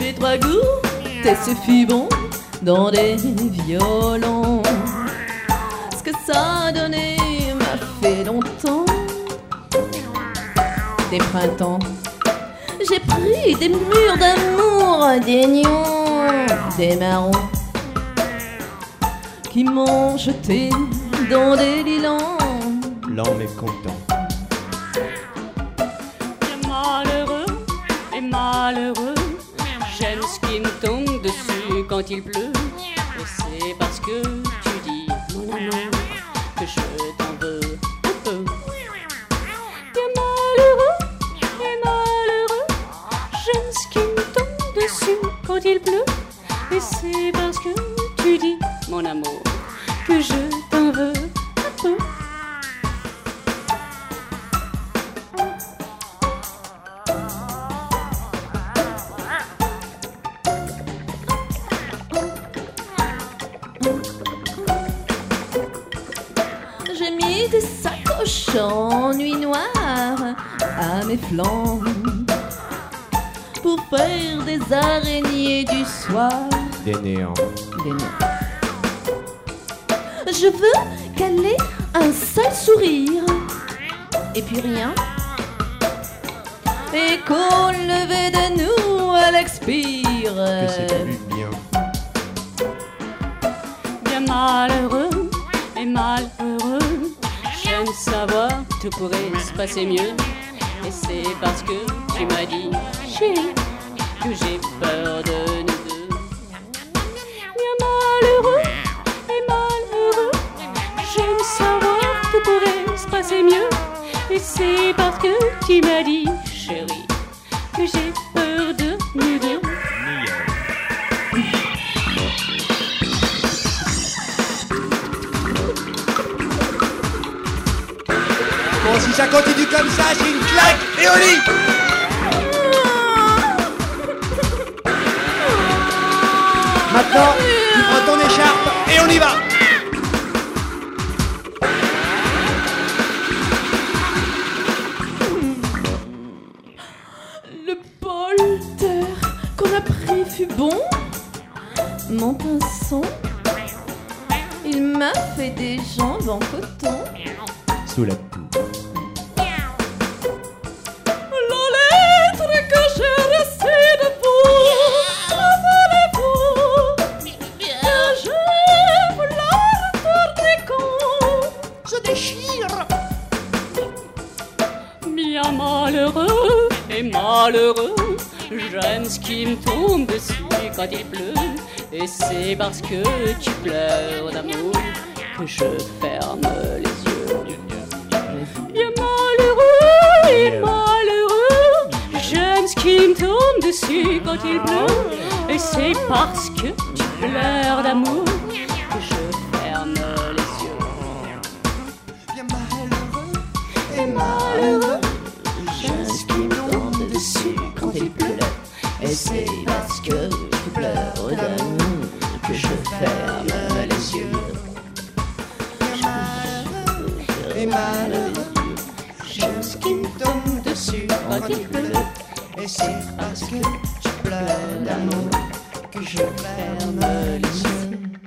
j'ai trois gouttes et ce fut bon dans des violons. Ce que ça a donné m'a fait longtemps des printemps. J'ai pris des murs d'amour, des nions, des marrons qui m'ont jeté dans des lilas. L'homme est content. Malheureux et malheureux, j'aime ce qui me tombe dessus quand il pleut. Et c'est parce que tu dis, mon amour, que je t'en veux un peu. Bien malheureux et malheureux, j'aime ce qui me tombe dessus quand il pleut. Et c'est parce que tu dis, mon amour, que je t'en veux un peu. J'ai mis des sacoches en nuit noire à mes flancs pour faire des araignées du soir. Des néants. Des néants. Je veux qu'elle ait un seul sourire et puis rien. Et qu'au lever de nous, elle expire. Que c'est plus bien. Bien malheureux et malheureux, j'aime savoir tout pourrait se passer mieux. Et c'est parce que tu m'as dit, chérie, que j'ai peur de nous deux. Bien malheureux et malheureux, j'aime savoir tout pourrait se passer mieux. Et c'est parce que tu m'as dit, chérie, que j'ai peur de nous deux. Bon, si ça continue comme ça, c'est une claque et au lit. Maintenant, tu prends ton écharpe et on y va. Le polter qu'on a pris fut bon. Mon pinson, il m'a fait des jambes en coton. Sous la toux. La lettre que j'ai reçue de vous, rappelez-vous que je vous la retourne quand je déchire. Bien malheureux et malheureux, j'aime ce qui me tombe dessus quand il pleut. Et c'est parce que tu pleures d'amour que je ferme les yeux. Bien malheureux et malheureux, j'aime ce qui me tombe dessus quand il pleut. Et c'est parce que tu pleures d'amour que je ferme les yeux. Bien malheureux Et malheureux, j'aime ce qui me tombe dessus quand il pleut. Et c'est parce que tu pleures d'amour que je ferme les yeux. et malheureux, J'aime ce qui me tombe dessus quand il pleut. et c'est parce que tu pleures d'amour que je ferme les yeux.